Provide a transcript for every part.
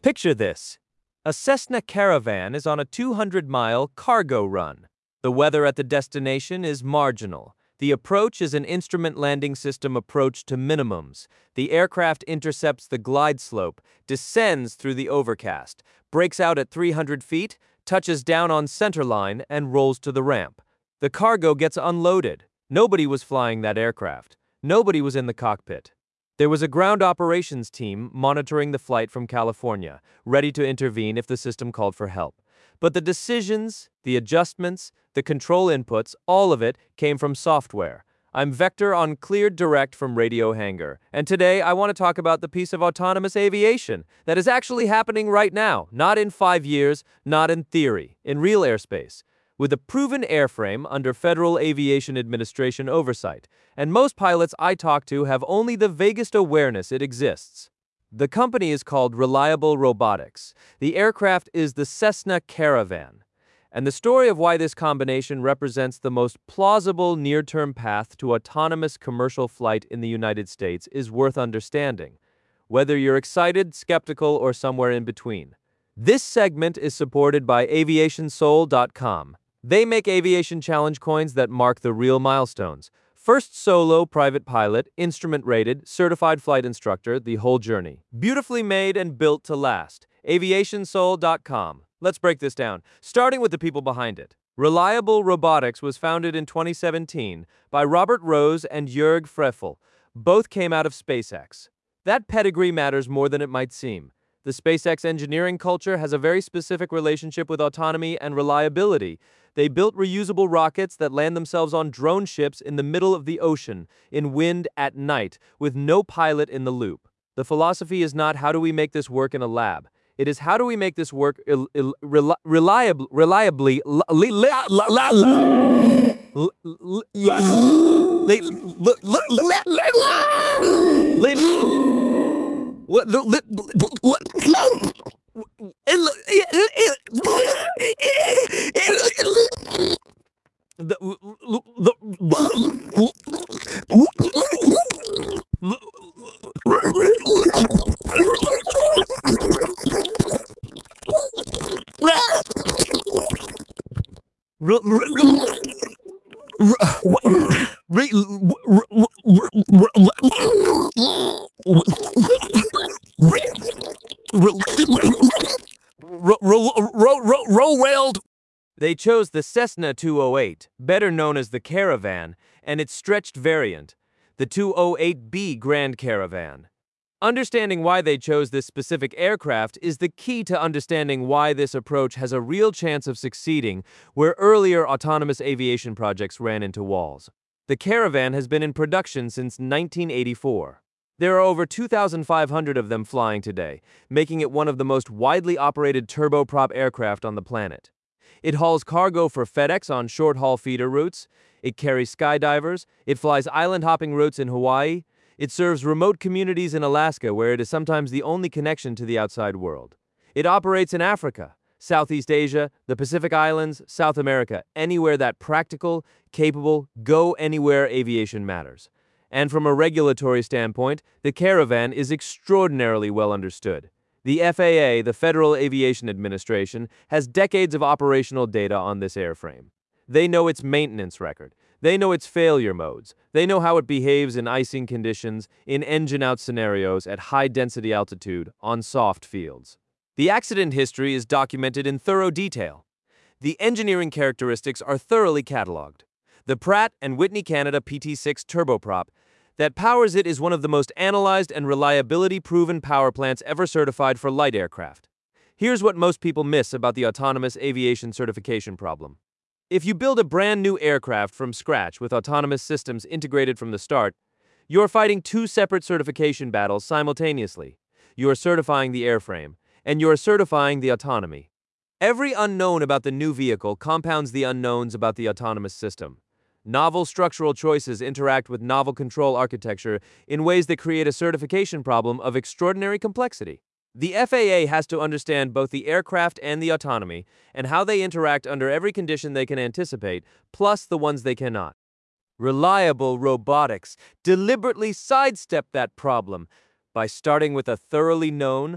Picture this. A Cessna Caravan is on a 200-mile cargo run. The weather at the destination is marginal. The approach is an instrument landing system approach to minimums. The aircraft intercepts the glide slope, descends through the overcast, breaks out at 300 feet, touches down on centerline, and rolls to the ramp. The cargo gets unloaded. Nobody was flying that aircraft. Nobody was in the cockpit. There was a ground operations team monitoring the flight from California, ready to intervene if the system called for help. But the decisions, the adjustments, the control inputs, all of it came from software. I'm Vector on Cleared Direct from Radio Hangar, and today I want to talk about the piece of autonomous aviation that is actually happening right now, not in 5 years, not in theory, in real airspace, with a proven airframe under Federal Aviation Administration oversight, and most pilots I talk to have only the vaguest awareness it exists. The company is called Reliable Robotics. The aircraft is the Cessna Caravan. And the story of why this combination represents the most plausible near-term path to autonomous commercial flight in the United States is worth understanding, whether you're excited, skeptical, or somewhere in between. This segment is supported by aviationsoul.com. They make aviation challenge coins that mark the real milestones. First solo private pilot, instrument rated, certified flight instructor, the whole journey. Beautifully made and built to last. aviationsoul.com. Let's break this down, starting with the people behind it. Reliable Robotics was founded in 2017 by Robert Rose and Jörg Freffel. Both came out of SpaceX. That pedigree matters more than it might seem. The SpaceX engineering culture has a very specific relationship with autonomy and reliability. They built reusable rockets that land themselves on drone ships in the middle of the ocean, in wind at night, with no pilot in the loop. The philosophy is not how do we make this work in a lab. It is how do we make this work reliably. They chose the Cessna 208, better known as the Caravan, and its stretched variant, the 208B Grand Caravan. Understanding why they chose this specific aircraft is the key to understanding why this approach has a real chance of succeeding where earlier autonomous aviation projects ran into walls. The Caravan has been in production since 1984. There are over 2,500 of them flying today, making it one of the most widely operated turboprop aircraft on the planet. It hauls cargo for FedEx on short-haul feeder routes, it carries skydivers, it flies island-hopping routes in Hawaii, it serves remote communities in Alaska where it is sometimes the only connection to the outside world. It operates in Africa, Southeast Asia, the Pacific Islands, South America, anywhere that practical, capable, go-anywhere aviation matters. And from a regulatory standpoint, the Caravan is extraordinarily well understood. The FAA, the Federal Aviation Administration, has decades of operational data on this airframe. They know its maintenance record. They know its failure modes. They know how it behaves in icing conditions, in engine-out scenarios, at high-density altitude, on soft fields. The accident history is documented in thorough detail. The engineering characteristics are thoroughly cataloged. The Pratt & Whitney Canada PT6 turboprop that powers it is one of the most analyzed and reliability-proven power plants ever certified for light aircraft. Here's what most people miss about the autonomous aviation certification problem. If you build a brand new aircraft from scratch with autonomous systems integrated from the start, you're fighting two separate certification battles simultaneously. You are certifying the airframe, and you are certifying the autonomy. Every unknown about the new vehicle compounds the unknowns about the autonomous system. Novel structural choices interact with novel control architecture in ways that create a certification problem of extraordinary complexity. The FAA has to understand both the aircraft and the autonomy, and how they interact under every condition they can anticipate, plus the ones they cannot. Reliable Robotics deliberately sidestepped that problem by starting with a thoroughly known,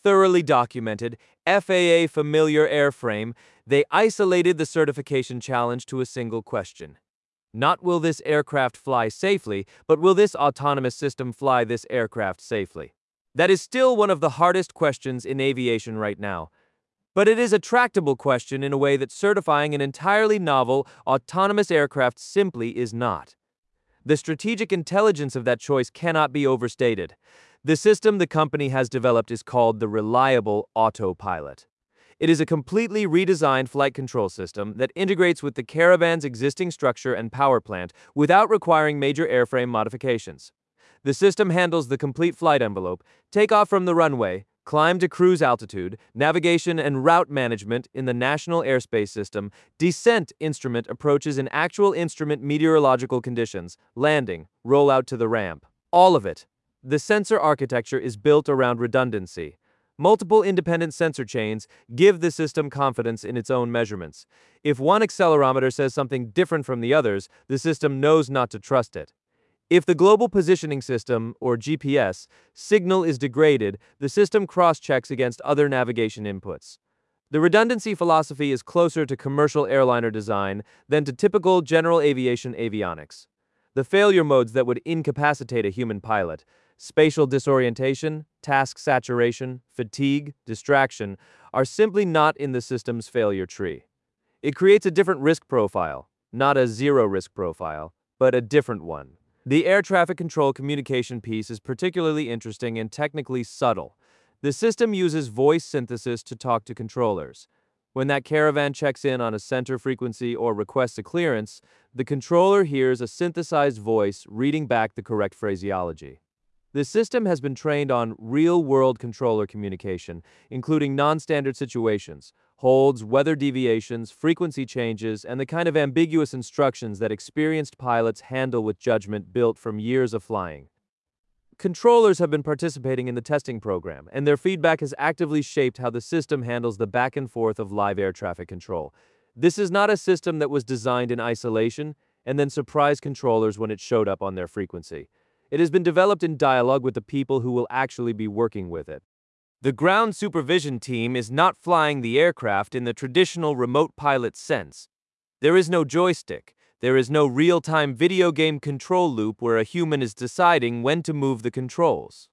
thoroughly documented, FAA familiar airframe, they isolated the certification challenge to a single question. Not will this aircraft fly safely, but will this autonomous system fly this aircraft safely? That is still one of the hardest questions in aviation right now. But it is a tractable question in a way that certifying an entirely novel, autonomous aircraft simply is not. The strategic intelligence of that choice cannot be overstated. The system the company has developed is called the Reliable Autopilot. It is a completely redesigned flight control system that integrates with the Caravan's existing structure and power plant without requiring major airframe modifications. The system handles the complete flight envelope, takeoff from the runway, climb to cruise altitude, navigation and route management in the National Airspace System, descent instrument approaches in actual instrument meteorological conditions, landing, rollout to the ramp. All of it. The sensor architecture is built around redundancy. Multiple independent sensor chains give the system confidence in its own measurements. If one accelerometer says something different from the others, the system knows not to trust it. If the Global Positioning System, or GPS, signal is degraded, the system cross-checks against other navigation inputs. The redundancy philosophy is closer to commercial airliner design than to typical general aviation avionics. The failure modes that would incapacitate a human pilot, spatial disorientation, task saturation, fatigue, distraction, are simply not in the system's failure tree. It creates a different risk profile, not a zero-risk profile, but a different one. The air traffic control communication piece is particularly interesting and technically subtle. The system uses voice synthesis to talk to controllers. When that Caravan checks in on a center frequency or requests a clearance, the controller hears a synthesized voice reading back the correct phraseology. The system has been trained on real-world controller communication, including non-standard situations, holds, weather deviations, frequency changes, and the kind of ambiguous instructions that experienced pilots handle with judgment built from years of flying. Controllers have been participating in the testing program, and their feedback has actively shaped how the system handles the back and forth of live air traffic control. This is not a system that was designed in isolation and then surprised controllers when it showed up on their frequency. It has been developed in dialogue with the people who will actually be working with it. The ground supervision team is not flying the aircraft in the traditional remote pilot sense. There is no joystick. There is no real-time video game control loop where a human is deciding when to move the controls.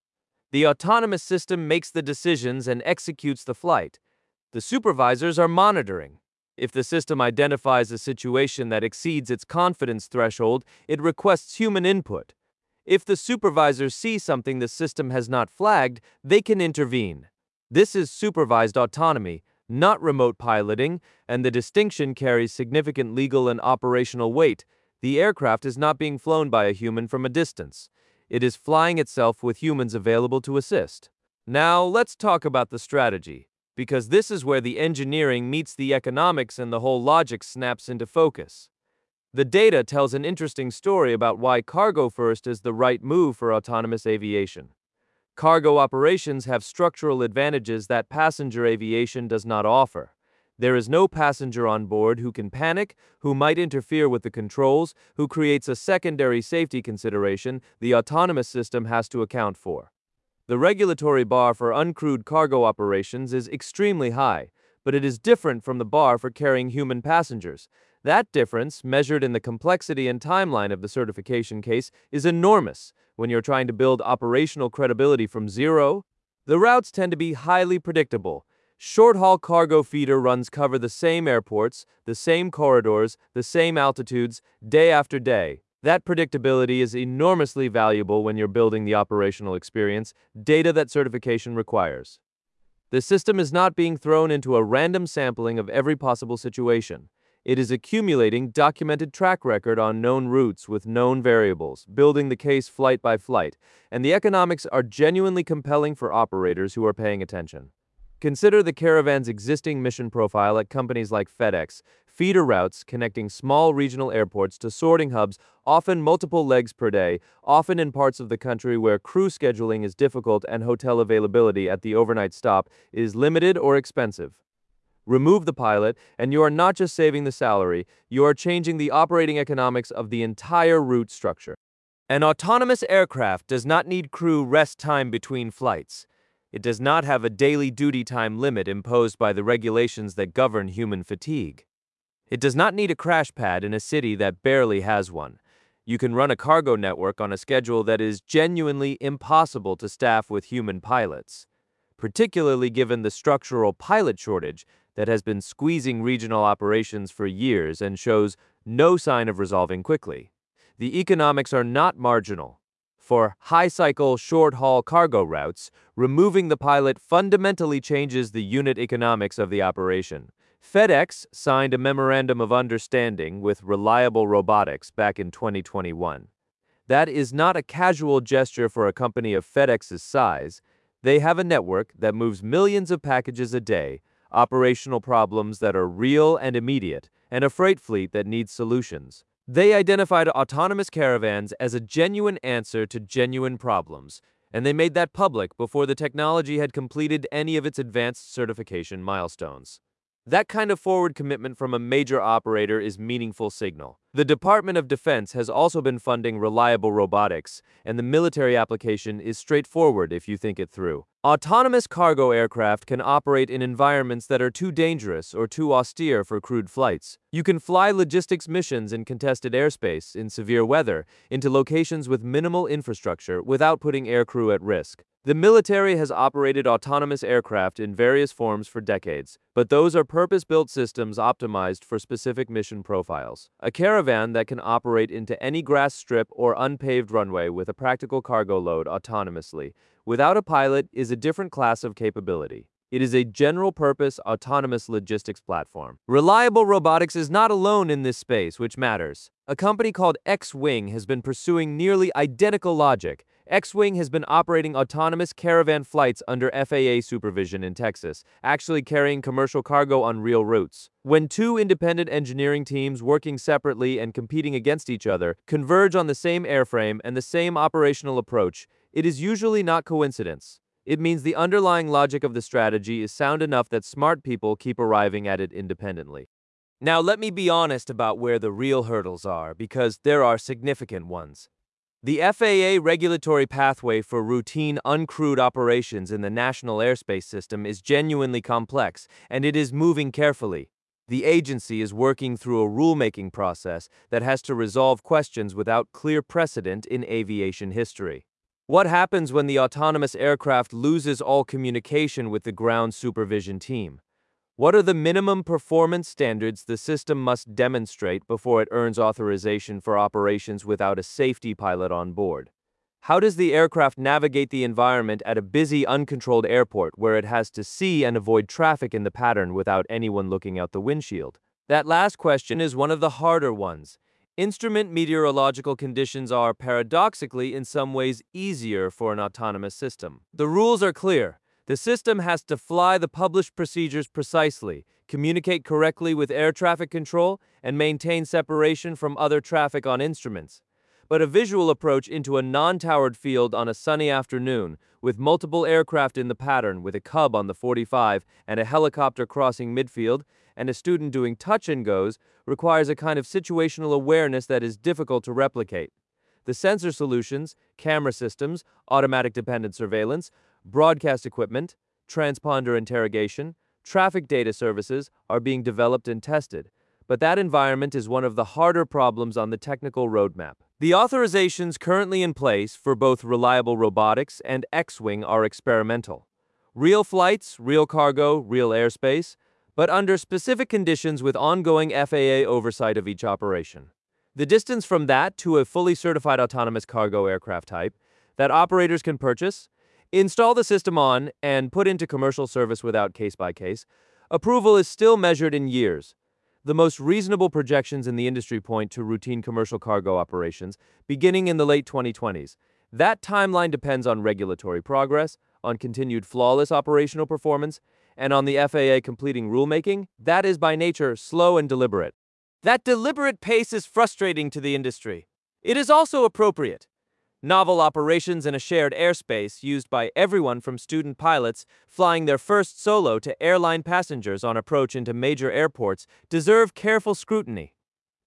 The autonomous system makes the decisions and executes the flight. The supervisors are monitoring. If the system identifies a situation that exceeds its confidence threshold, it requests human input. If the supervisors see something the system has not flagged, they can intervene. This is supervised autonomy, not remote piloting, and the distinction carries significant legal and operational weight. The aircraft is not being flown by a human from a distance. It is flying itself with humans available to assist. Now, let's talk about the strategy, because this is where the engineering meets the economics and the whole logic snaps into focus. The data tells an interesting story about why cargo first is the right move for autonomous aviation. Cargo operations have structural advantages that passenger aviation does not offer. There is no passenger on board who can panic, who might interfere with the controls, who creates a secondary safety consideration the autonomous system has to account for. The regulatory bar for uncrewed cargo operations is extremely high, but it is different from the bar for carrying human passengers. That difference, measured in the complexity and timeline of the certification case, is enormous. When you're trying to build operational credibility from zero, the routes tend to be highly predictable. Short-haul cargo feeder runs cover the same airports, the same corridors, the same altitudes, day after day. That predictability is enormously valuable when you're building the operational experience, data that certification requires. The system is not being thrown into a random sampling of every possible situation. It is accumulating documented track record on known routes with known variables, building the case flight by flight, and the economics are genuinely compelling for operators who are paying attention. Consider the Caravan's existing mission profile at companies like FedEx, feeder routes connecting small regional airports to sorting hubs, often multiple legs per day, often in parts of the country where crew scheduling is difficult and hotel availability at the overnight stop is limited or expensive. Remove the pilot, and you are not just saving the salary, you are changing the operating economics of the entire route structure. An autonomous aircraft does not need crew rest time between flights. It does not have a daily duty time limit imposed by the regulations that govern human fatigue. It does not need a crash pad in a city that barely has one. You can run a cargo network on a schedule that is genuinely impossible to staff with human pilots, particularly given the structural pilot shortage that has been squeezing regional operations for years and shows no sign of resolving quickly. The economics are not marginal. For high-cycle, short-haul cargo routes, removing the pilot fundamentally changes the unit economics of the operation. FedEx signed a memorandum of understanding with Reliable Robotics back in 2021. That is not a casual gesture for a company of FedEx's size. They have a network that moves millions of packages a day, operational problems that are real and immediate, and a freight fleet that needs solutions. They identified autonomous caravans as a genuine answer to genuine problems, and they made that public before the technology had completed any of its advanced certification milestones. That kind of forward commitment from a major operator is meaningful signal. The Department of Defense has also been funding Reliable Robotics, and the military application is straightforward if you think it through. Autonomous cargo aircraft can operate in environments that are too dangerous or too austere for crewed flights. You can fly logistics missions in contested airspace, in severe weather, into locations with minimal infrastructure without putting aircrew at risk. The military has operated autonomous aircraft in various forms for decades, but those are purpose-built systems optimized for specific mission profiles. A caravan that can operate into any grass strip or unpaved runway with a practical cargo load autonomously, without a pilot, is a different class of capability. It is a general-purpose autonomous logistics platform. Reliable Robotics is not alone in this space, which matters. A company called X-Wing has been pursuing nearly identical logic. X-Wing has been operating autonomous caravan flights under FAA supervision in Texas, actually carrying commercial cargo on real routes. When two independent engineering teams working separately and competing against each other converge on the same airframe and the same operational approach, it is usually not coincidence. It means the underlying logic of the strategy is sound enough that smart people keep arriving at it independently. Now, let me be honest about where the real hurdles are, because there are significant ones. The FAA regulatory pathway for routine uncrewed operations in the national airspace system is genuinely complex, and it is moving carefully. The agency is working through a rulemaking process that has to resolve questions without clear precedent in aviation history. What happens when the autonomous aircraft loses all communication with the ground supervision team? What are the minimum performance standards the system must demonstrate before it earns authorization for operations without a safety pilot on board? How does the aircraft navigate the environment at a busy, uncontrolled airport where it has to see and avoid traffic in the pattern without anyone looking out the windshield? That last question is one of the harder ones. Instrument meteorological conditions are, paradoxically, in some ways easier for an autonomous system. The rules are clear. The system has to fly the published procedures precisely, communicate correctly with air traffic control, and maintain separation from other traffic on instruments. But a visual approach into a non-towered field on a sunny afternoon, with multiple aircraft in the pattern, with a Cub on the 45 and a helicopter crossing midfield, and a student doing touch-and-goes, requires a kind of situational awareness that is difficult to replicate. The sensor solutions, camera systems, automatic dependent surveillance, broadcast equipment, transponder interrogation, traffic data services are being developed and tested, but that environment is one of the harder problems on the technical roadmap. The authorizations currently in place for both Reliable Robotics and X-Wing are experimental. Real flights, real cargo, real airspace, but under specific conditions with ongoing FAA oversight of each operation. The distance from that to a fully certified autonomous cargo aircraft type that operators can purchase, install the system on, and put into commercial service without case-by-case, approval is still measured in years. The most reasonable projections in the industry point to routine commercial cargo operations beginning in the late 2020s. That timeline depends on regulatory progress, on continued flawless operational performance, and on the FAA completing rulemaking. That is by nature slow and deliberate. That deliberate pace is frustrating to the industry. It is also appropriate. Novel operations in a shared airspace used by everyone from student pilots flying their first solo to airline passengers on approach into major airports deserve careful scrutiny.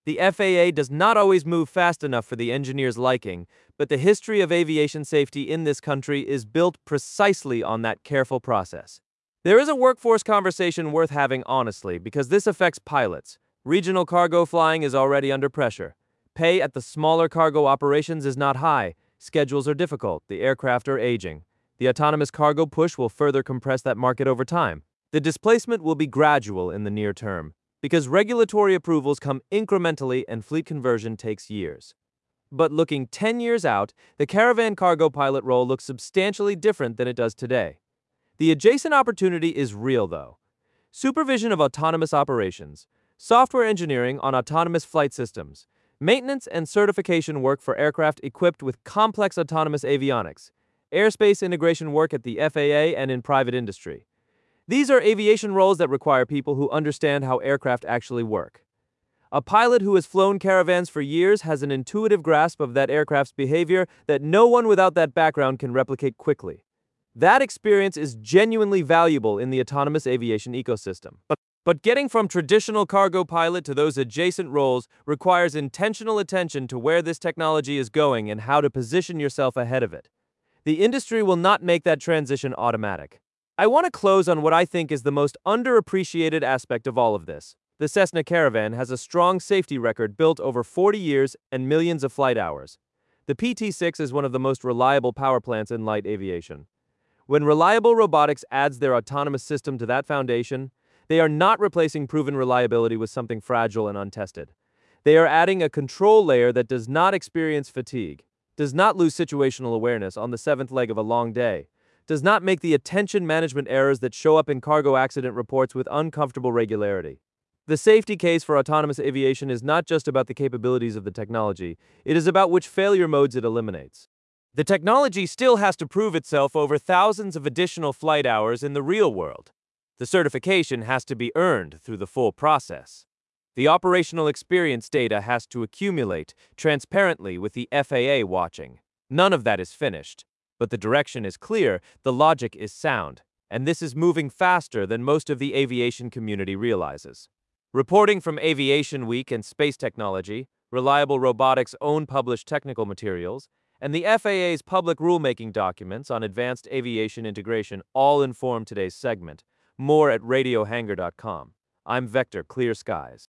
The FAA does not always move fast enough for the engineers' liking, but the history of aviation safety in this country is built precisely on that careful process. There is a workforce conversation worth having honestly, because this affects pilots. Regional cargo flying is already under pressure. Pay at the smaller cargo operations is not high. Schedules are difficult. The aircraft are aging. The autonomous cargo push will further compress that market over time. The displacement will be gradual in the near term, because regulatory approvals come incrementally and fleet conversion takes years. But looking 10 years out, the Caravan cargo pilot role looks substantially different than it does today. The adjacent opportunity is real, though. Supervision of autonomous operations, software engineering on autonomous flight systems, maintenance and certification work for aircraft equipped with complex autonomous avionics, airspace integration work at the FAA and in private industry. These are aviation roles that require people who understand how aircraft actually work. A pilot who has flown Caravans for years has an intuitive grasp of that aircraft's behavior that no one without that background can replicate quickly. That experience is genuinely valuable in the autonomous aviation ecosystem. But getting from traditional cargo pilot to those adjacent roles requires intentional attention to where this technology is going and how to position yourself ahead of it. The industry will not make that transition automatic. I want to close on what I think is the most underappreciated aspect of all of this. The Cessna Caravan has a strong safety record built over 40 years and millions of flight hours. The PT-6 is one of the most reliable power plants in light aviation. When Reliable Robotics adds their autonomous system to that foundation, they are not replacing proven reliability with something fragile and untested. They are adding a control layer that does not experience fatigue, does not lose situational awareness on the seventh leg of a long day, does not make the attention management errors that show up in cargo accident reports with uncomfortable regularity. The safety case for autonomous aviation is not just about the capabilities of the technology, it is about which failure modes it eliminates. The technology still has to prove itself over thousands of additional flight hours in the real world. The certification has to be earned through the full process. The operational experience data has to accumulate transparently with the FAA watching. None of that is finished, but the direction is clear, the logic is sound, and this is moving faster than most of the aviation community realizes. Reporting from Aviation Week and Space Technology, Reliable Robotics' own published technical materials, and the FAA's public rulemaking documents on advanced aviation integration all inform today's segment. More at radiohangar.com. I'm Vector Clear Skies.